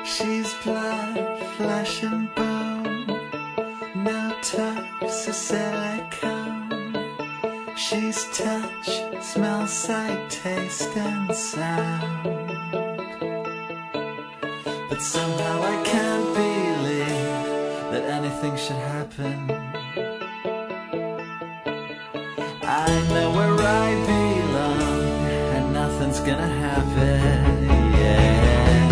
She's blood, flesh and bone, no tufts or silicone. She's touch, smell, sight, taste and sound. But somehow I can't believe that anything should happen. I know where I belong and nothing's gonna happen, yeah.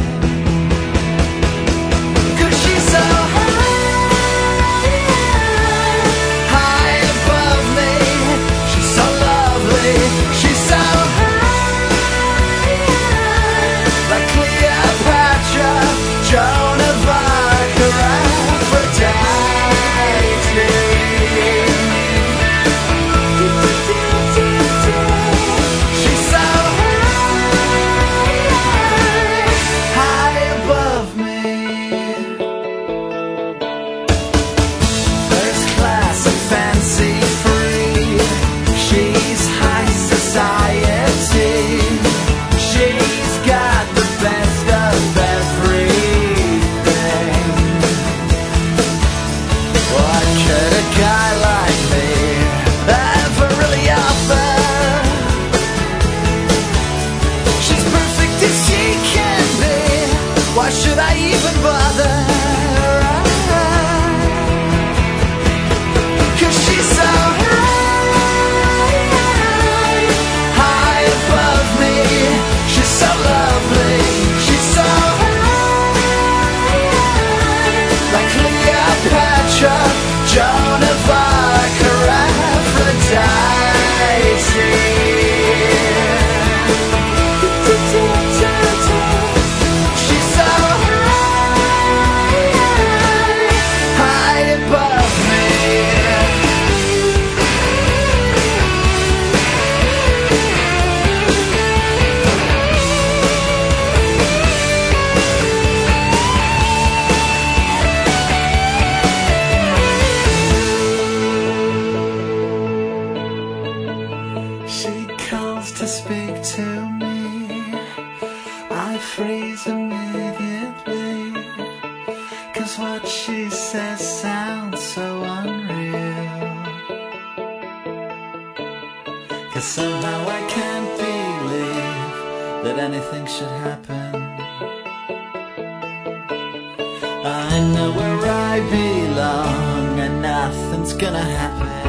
Why should I even bother? Cause she's so high above me. She's so lovely. She's so high, like Cleopatra, Joan of Arc, or Aphrodite. She calls to speak to me, I freeze immediately, cause what she says sounds so unreal. Cause somehow I can't believe that anything should happen. I know where I belong and nothing's gonna happen.